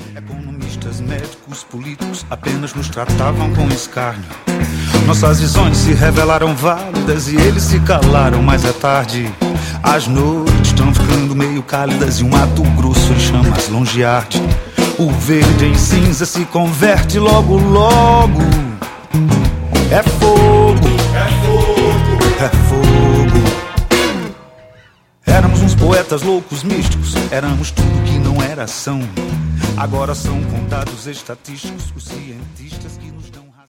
Economistas, médicos, políticos apenas nos tratavam com escárnio. Nossas visões se revelaram válidas e eles se calaram, mas é tarde. As noites estão ficando meio cálidas e um Mato Grosso em chamas longe arde. O verde em cinza se converte logo, logo. É fogo, é fogo, é fogo. Éramos uns poetas loucos, místicos. Éramos tudo que não era ação. Agora são contados estatísticos os cientistas que